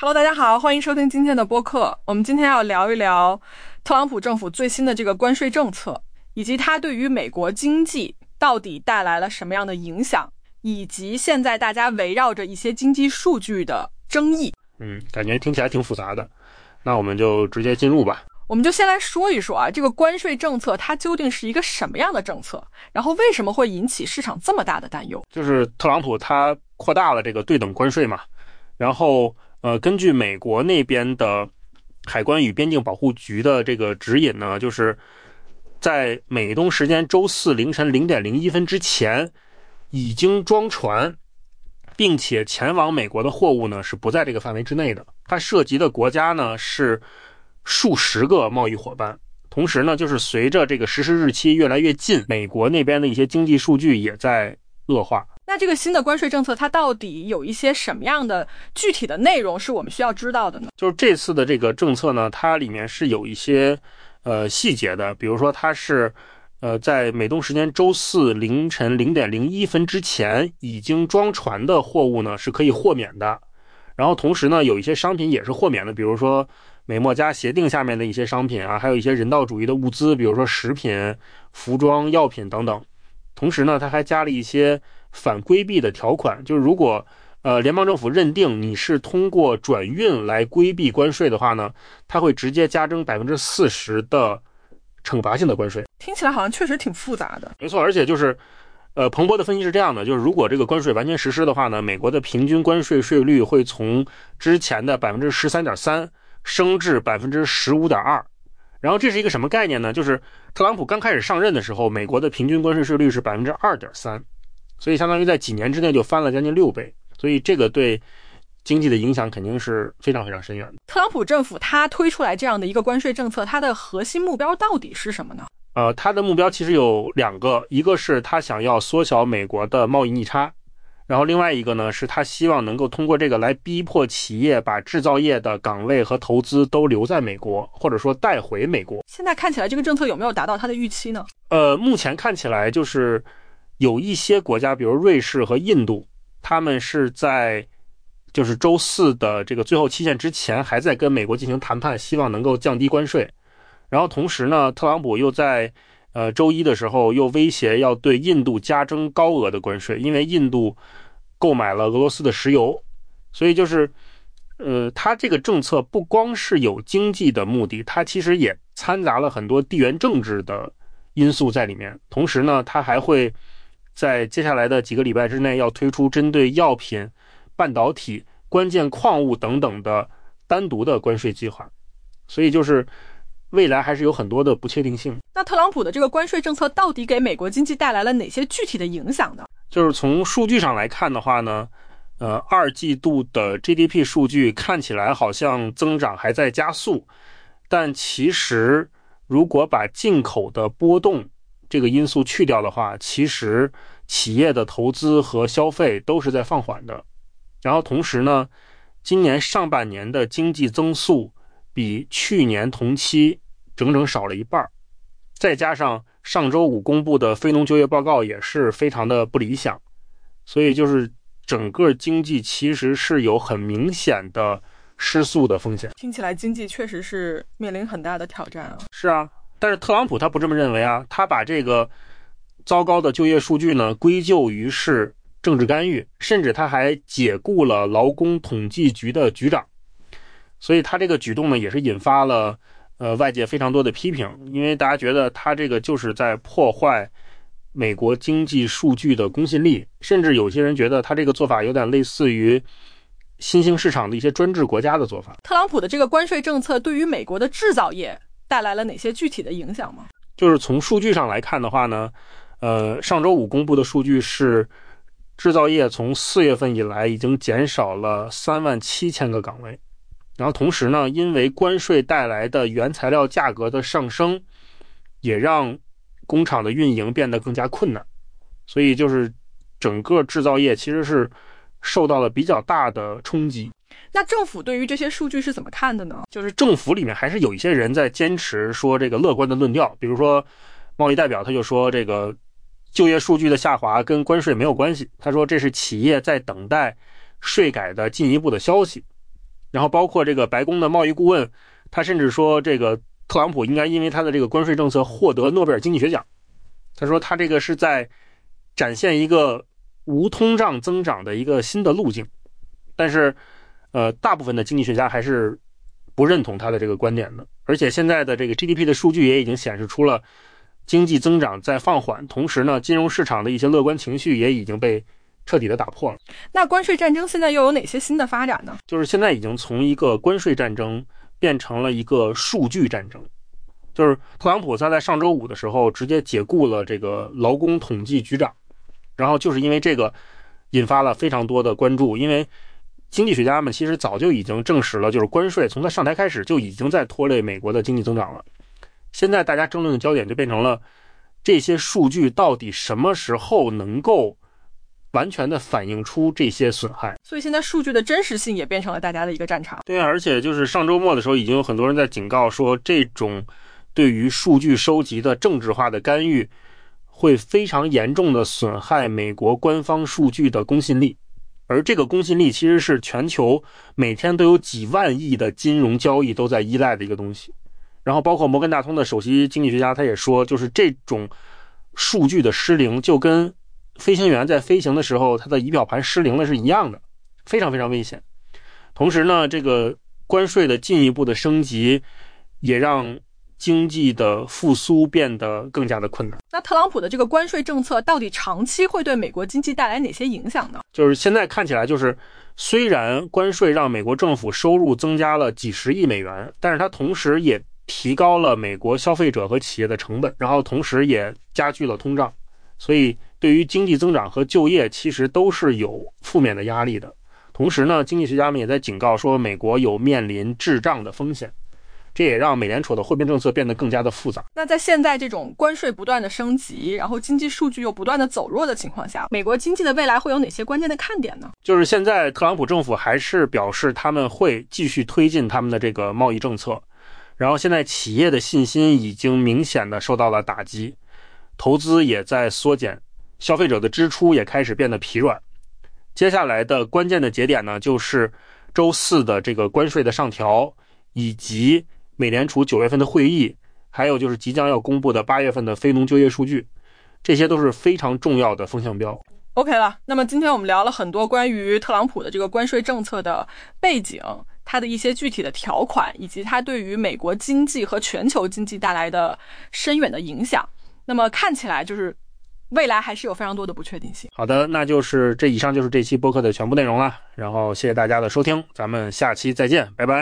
Hello， 大家好，欢迎收听今天的播客。我们今天要聊一聊特朗普政府最新的这个关税政策，以及它对于美国经济到底带来了什么样的影响，以及现在大家围绕着一些经济数据的争议。 感觉听起来挺复杂的，那我们就直接进入吧。 我们就先来说一说这个关税政策它究竟是一个什么样的政策，然后为什么会引起市场这么大的担忧。 就是特朗普他扩大了这个对等关税嘛，然后根据美国那边的海关与边境保护局的这个指引呢，就是在美东时间周四凌晨0:01分之前已经装船并且前往美国的货物呢是不在这个范围之内的。它涉及的国家呢是数十个贸易伙伴，同时呢就是随着这个实施日期越来越近，美国那边的一些经济数据也在恶化。 那这个新的关税政策它到底有一些什么样的具体的内容是我们需要知道的呢？ 就是这次的这个政策呢，它里面是有一些细节的，比如说它是在美东时间周四凌晨0:01分之前已经装船的货物呢是可以豁免的，然后同时呢有一些商品也是豁免的，比如说美墨加协定下面的一些商品啊，还有一些人道主义的物资，比如说食品、服装、药品等等。同时呢它还加了一些反规避的条款，就是如果联邦政府认定你是通过转运来规避关税的话呢，它会直接加征40%的惩罚性的关税。 听起来好像确实挺复杂的。 没错，而且就是彭博的分析是这样的，就是如果这个关税完全实施的话呢，美国的平均关税税率会从之前的 13.3% 升至 15.2%。然后这是一个什么概念呢？就是特朗普刚开始上任的时候，美国的平均关税税率是 2.3%， 所以相当于在几年之内就翻了将近6倍，所以这个对经济的影响肯定是非常非常深远的。 特朗普政府他推出来这样的一个关税政策，它的核心目标到底是什么呢？ 他的目标其实有2个，一个是他想要缩小美国的贸易逆差，然后另外一个呢是他希望能够通过这个来逼迫企业把制造业的岗位和投资都留在美国，或者说带回美国。 现在看起来这个政策有没有达到他的预期呢？ 目前看起来就是有一些国家，比如瑞士和印度，他们是在就是周四的这个最后期限之前还在跟美国进行谈判，希望能够降低关税。然后同时呢，特朗普又在周一的时候又威胁要对印度加征高额的关税，因为印度购买了俄罗斯的石油。所以就是他这个政策不光是有经济的目的，他其实也掺杂了很多地缘政治的因素在里面。同时呢，他还会在接下来的几个礼拜之内要推出针对药品、半导体、关键矿物等等的单独的关税计划。所以就是未来还是有很多的不确定性。 那特朗普的这个关税政策到底给美国经济带来了哪些具体的影响呢？ 就是从数据上来看的话呢，2季度的 GDP 数据看起来好像增长还在加速，但其实如果把进口的波动这个因素去掉的话，其实企业的投资和消费都是在放缓的。然后同时呢，今年上半年的经济增速比去年同期整整少了一半，再加上上周五公布的非农就业报告也是非常的不理想，所以就是整个经济其实是有很明显的失速的风险。 听起来经济确实是面临很大的挑战啊。 是啊，但是特朗普他不这么认为啊，他把这个糟糕的就业数据呢归咎于是政治干预，甚至他还解雇了劳工统计局的局长。所以他这个举动呢也是引发了外界非常多的批评，因为大家觉得他这个就是在破坏美国经济数据的公信力，甚至有些人觉得他这个做法有点类似于新兴市场的一些专制国家的做法。 特朗普的这个关税政策对于美国的制造业带来了哪些具体的影响吗？ 就是从数据上来看的话呢，上周五公布的数据是制造业从4月份以来已经减少了37000个岗位。然后同时呢，因为关税带来的原材料价格的上升，也让工厂的运营变得更加困难，所以就是整个制造业其实是受到了比较大的冲击。 那政府对于这些数据是怎么看的呢？ 就是政府里面还是有一些人在坚持说这个乐观的论调，比如说贸易代表他就说这个就业数据的下滑跟关税没有关系，他说这是企业在等待税改的进一步的消息。 然后包括这个白宫的贸易顾问，他甚至说这个特朗普应该因为他的这个关税政策获得诺贝尔经济学奖。他说他这个是在展现一个无通胀增长的一个新的路径。但是大部分的经济学家还是不认同他的这个观点的。而且现在的这个 GDP 的数据也已经显示出了经济增长在放缓，同时呢，金融市场的一些乐观情绪也已经被彻底的打破了。 那关税战争现在又有哪些新的发展呢？ 就是现在已经从一个关税战争变成了一个数据战争。就是特朗普他在上周五的时候直接解雇了这个劳工统计局长，然后就是因为这个引发了非常多的关注。因为经济学家们其实早就已经证实了，就是关税从他上台开始就已经在拖累美国的经济增长了。现在大家争论的焦点就变成了这些数据到底什么时候能够完全的反映出这些损害。 所以现在数据的真实性也变成了大家的一个战场。 对啊，而且就是上周末的时候已经有很多人在警告说，这种对于数据收集的政治化的干预会非常严重的损害美国官方数据的公信力。而这个公信力其实是全球每天都有几万亿的金融交易都在依赖的一个东西。然后包括摩根大通的首席经济学家他也说，就是这种数据的失灵就跟飞行员在飞行的时候他的仪表盘失灵了是一样的，非常非常危险。同时呢，这个关税的进一步的升级也让经济的复苏变得更加的困难。 那特朗普的这个关税政策到底长期会对美国经济带来哪些影响呢？ 就是现在看起来，就是虽然关税让美国政府收入增加了几十亿美元，但是它同时也提高了美国消费者和企业的成本，然后同时也加剧了通胀。所以对于经济增长和就业其实都是有负面的压力的。同时呢，经济学家们也在警告说，美国有面临滞胀的风险。这也让美联储的货币政策变得更加的复杂。 那在现在这种关税不断的升级，然后经济数据又不断的走弱的情况下，美国经济的未来会有哪些关键的看点呢？ 就是现在特朗普政府还是表示他们会继续推进他们的这个贸易政策，然后现在企业的信心已经明显的受到了打击，投资也在缩减，消费者的支出也开始变得疲软。接下来的关键的节点呢，就是周四的这个关税的上调，以及美联储9月份的会议，还有就是即将要公布的8月份的非农就业数据，这些都是非常重要的风向标。 OK 了，那么今天我们聊了很多关于特朗普的这个关税政策的背景，它的一些具体的条款，以及它对于美国经济和全球经济带来的深远的影响。那么看起来就是未来还是有非常多的不确定性。 好的，那就是以上就是这期播客的全部内容了，然后谢谢大家的收听，咱们下期再见，拜拜。